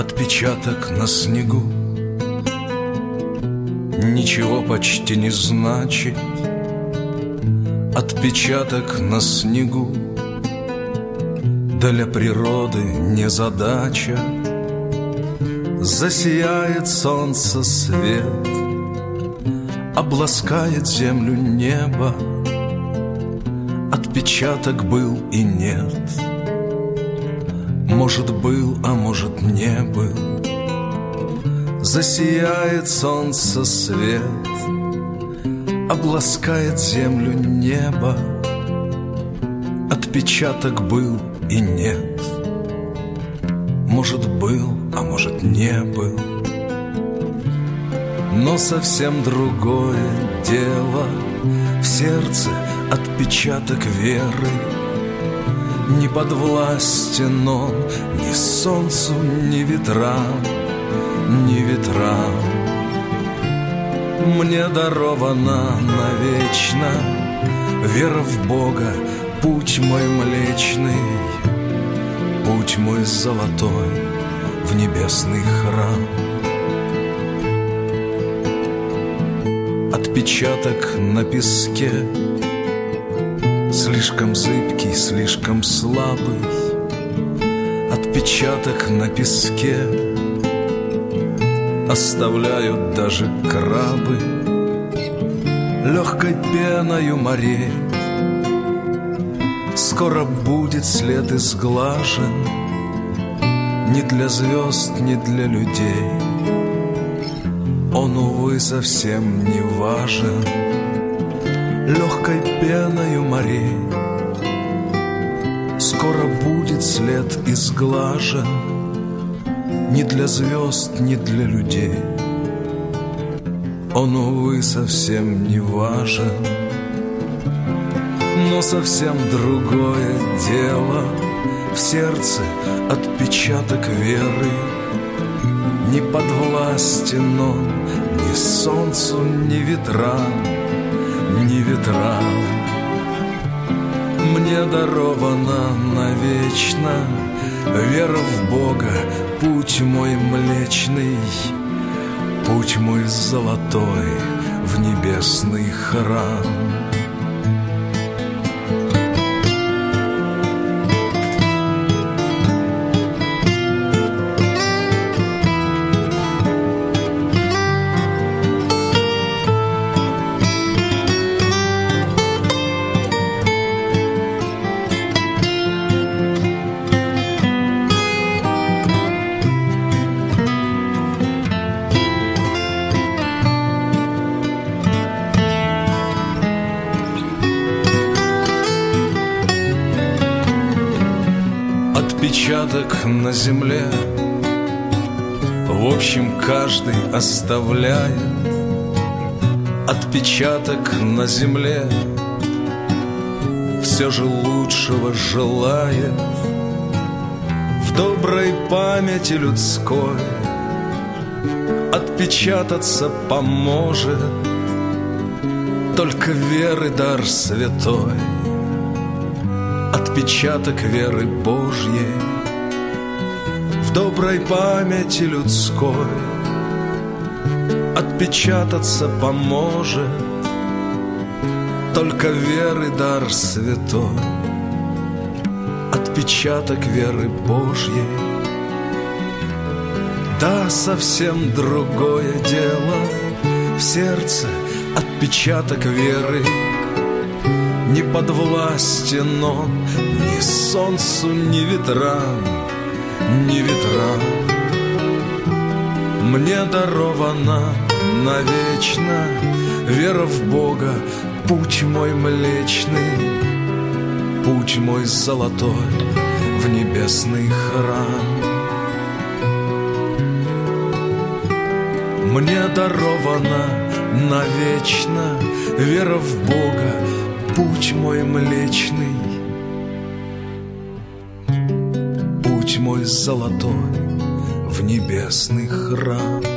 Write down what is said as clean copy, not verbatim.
отпечаток на снегу ничего почти не значит. Отпечаток на снегу для природы не задача. Засияет солнце свет, обласкает землю небо. Отпечаток был и нет, может был, а может не был. Засияет солнце свет, обласкает землю небо. Отпечаток был и нет, может был, а может не был. Но совсем другое дело в сердце отпечаток веры. Не подвластен он ни солнцу, ни ветрам, ни ветрам. Мне дарована навечно вера в Бога, путь мой млечный, путь мой золотой в небесный храм. Отпечаток на песке, слишком зыбкий, слишком слабый. Отпечаток на песке оставляют даже крабы. Легкой пеною морей скоро будет след изглажен. Ни для звезд, ни для людей он, увы, совсем не важен. Легкой пеною морей скоро будет след изглажен. Ни для звезд, ни для людей он, увы, совсем не важен. Но совсем другое дело в сердце отпечаток веры. Не подвластен он ни солнцу, ни ветрам, ни ветрам. Мне дарована навечно вера в Бога, путь мой млечный, путь мой золотой в небесный храм. Отпечаток на земле, в общем, каждый оставляет. Отпечаток на земле все же лучшего желает. В доброй памяти людской отпечататься поможет только веры дар святой, отпечаток веры Божьей. В доброй памяти людской отпечататься поможет только веры дар святой, отпечаток веры Божьей. Да, совсем другое дело в сердце отпечаток веры. Не подвластен он ни солнцу, ни ветрам, ни ветрам. Мне дарована навечно вера в Бога, путь мой млечный, путь мой золотой в небесный храм. Мне дарована навечно вера в Бога, путь мой млечный, путь мой золотой в небесный храм.